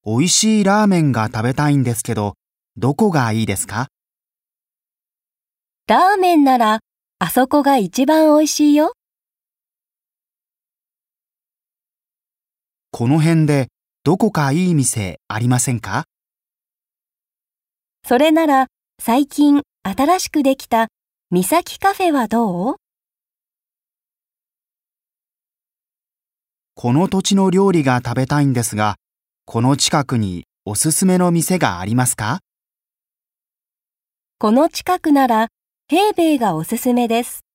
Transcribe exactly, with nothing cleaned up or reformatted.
美味しいラーメンが食べたいんですけど、どこがいいですか？ ラーメンなら、あそこが一番美味しいよ。 この辺でどこかいい店ありませんか？ それなら、最近新しくできた三崎カフェはどう？ この土地の料理が食べたいんですが、この近くにおすすめの店がありますか？ この近くなら、平兵衛がおすすめです。